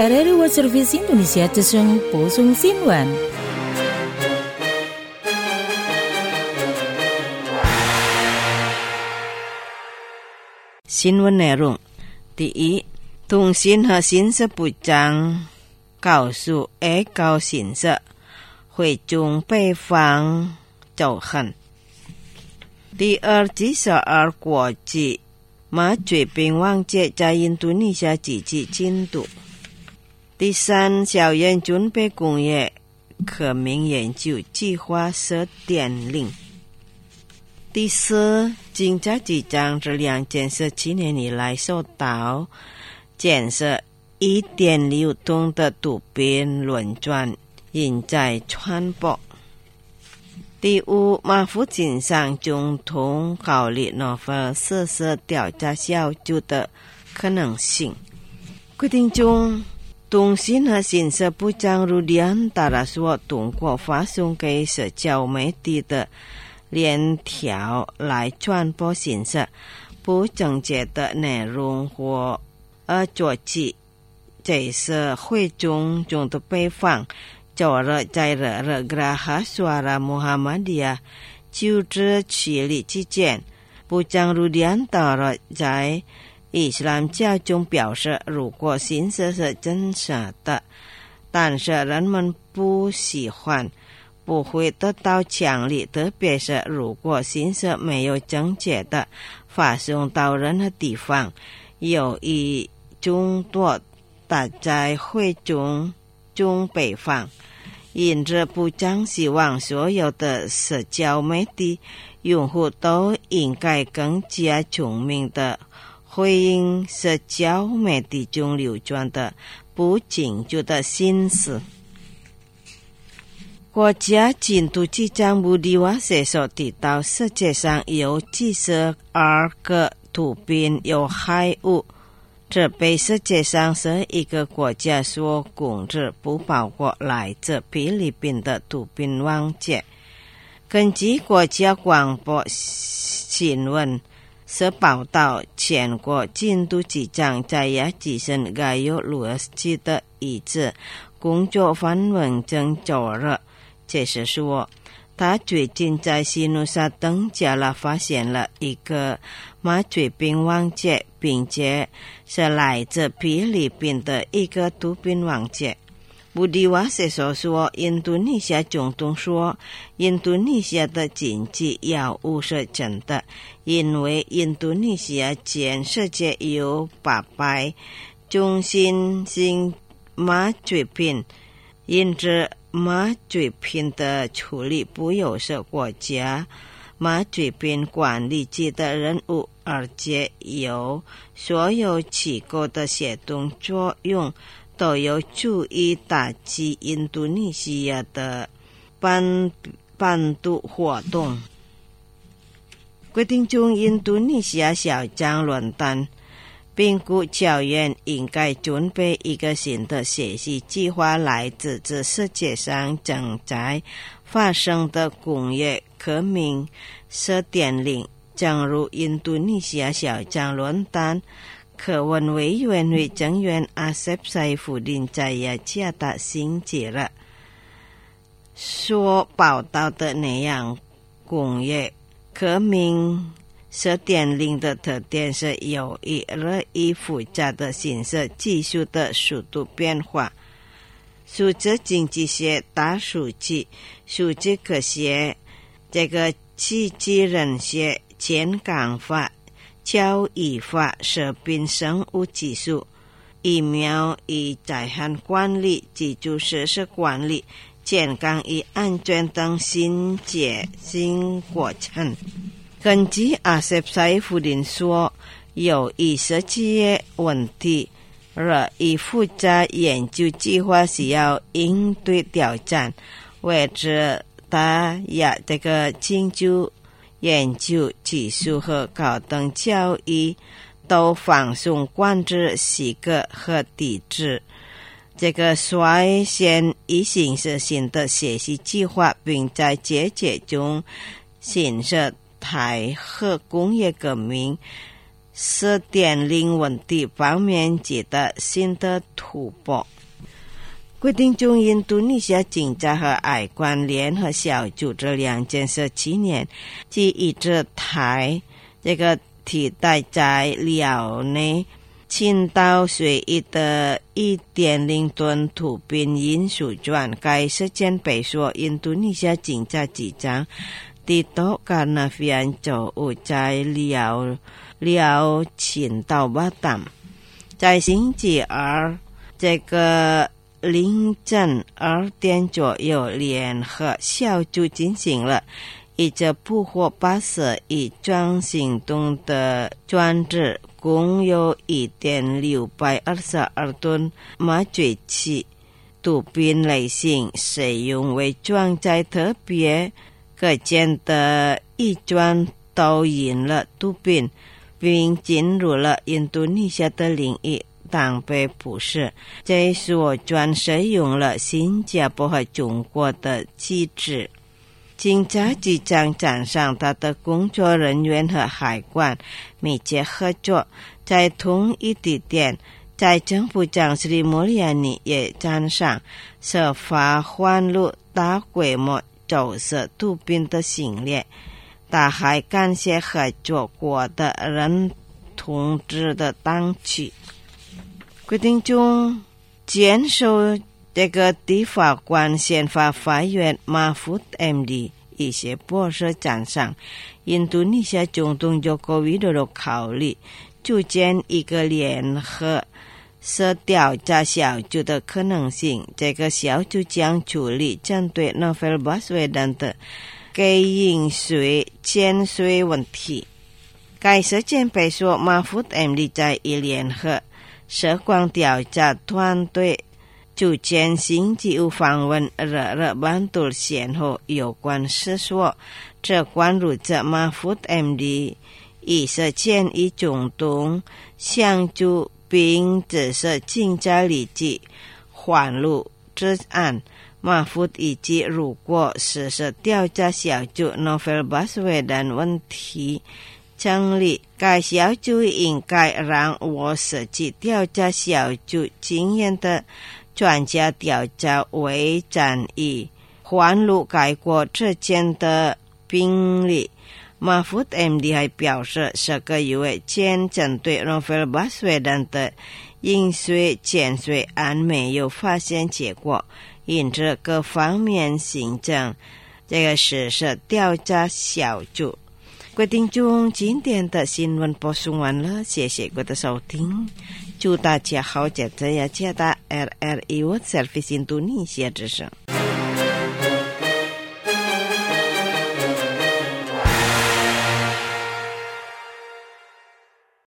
RRI World Service Indonesia Jesung Bosung Sinwan。 新闻内容：第一，通信和信息部长告诉外交信息，会中北方走恨。第二，第12国际马嘴兵王节在印度尼西亚积极进度。第三，校园准备工业革命研究计划设点令。第四，经济局长质量建设7年以来受到建设1.6吨的毒品轮转引在传播。第五，马福锦上总统考虑挪发设施调查小组的可能性。规定中，通信和信息部长如迪安达拉说，通过发送给社交媒体的链条来传播信息，不正确的内容或作迹，这是会中的北方Jora Jaira Graha Suara Muhammadiyah 就职起立之前，部长鲁迪安达拉在伊斯兰教中表示，如果信息是真实的，但是人们不喜欢，不会得到强力，特别是如果信息没有正确的发送到任何地方，有一众多打在会中北方。因此部长希望所有的社交媒体用户都应该更加聪明地回应社交媒体中流传的不正确的信息。国家禁毒局长穆迪瓦塞所提到，世界上有72个毒品有害物，这被世界上11个国家所控制，不包括来自菲律宾的毒品王节。根据国家广播新闻社报道，全国禁毒局长在亚吉森盖尤鲁斯基的一次工作访问中周日解释说，他最近在西努沙登加拉发现了一个马嘴兵王节，并且是来自菲律宾的一个毒品王节。穆迪瓦塞所说，印度尼西亚总统说，印度尼西亚的经济药物是真的，因为印度尼西亚全世界有800种新型马嘴品，因此马嘴品的处理不由是国家马嘴品管理局的任务，而且有所有机构的协同作用，都有助于打击印度尼西亚的贩毒活动。规定中，印度尼西亚小将论坛评估校园应该准备一个新的学习计划，来支持世界上正在发生的工业革命设点令。正如印度尼西亚小将论坛科文委员会成员阿塞普塞夫林在雅加达星期日所报道的那样，工业革命设点令的特点是由于日益复杂的信息技术的速度变化，数字经济学、大数据、数据科学、这个机器人学、健康法、教育法、食品生物技术、疫苗与灾害管理、基础设施管理、健康与安全等新过程。根据阿塞普塞夫林说，由于这些问题，日益复杂研究计划需要应对挑战，为此大亚这个进修研究技术和高等教育都放松管制许可和抵制。这个率先以形式新的学习计划，并在节中显示台核工业革命 4.0 问题方面取得新的突破。规定中印度尼西亚警察和海关联合小组这2件事7年，即一直台这个替代在寮内倾倒随意的 1.0 吨土宾运输船。该事件被说印度尼西亚警察局长Tito Karnavian 就误在寮倾倒巴淡。在星期二这个凌晨2点左右，联合小组进行了一个捕获81桩行动的装置，共有 1.622 吨麻醉剂，毒品类型使用为装载特别可见的一桩导引了毒品，并进入了印度尼西亚的领域。当被捕时，这所专使用了新加坡和中国的机制。警察局长赞赏他的工作人员和海关密切合作，在同一地点。财政部长斯里莫里亚尼也赞赏设法缓入大规模走私毒品的行列。他还感谢合作国的人统治的当局。规定中坚守这个地法官宪法法院马福 MD 一些博士赞赏印度尼西亚总统佐科维多多考虑组建一个联合调查小组的可能性。这个小组将处理针对诺贝尔巴斯韦登的给应税减税问题。该事件被说马福 MD 在一联合涉光调查团队组建星期五访问热班杜先后有关事说，这关注着马福 MD 以事件与总统相助，并指示警察立即缓入治安。马福以及如果实施调查小组诺贝尔巴斯韦登问题成立，该小组应该让我实际调查小组经验的专家调查为战以缓入该国之间的病例。马福 MD 还表示，10个月前针对诺贝尔巴斯韦登的应税减税案没有发现结果，因此各方面行政这个实施调查小组。规定中今天的新闻播送完了，谢谢各位的收听，祝大家好，这样加大 RRI World Service 印度尼西亚之声。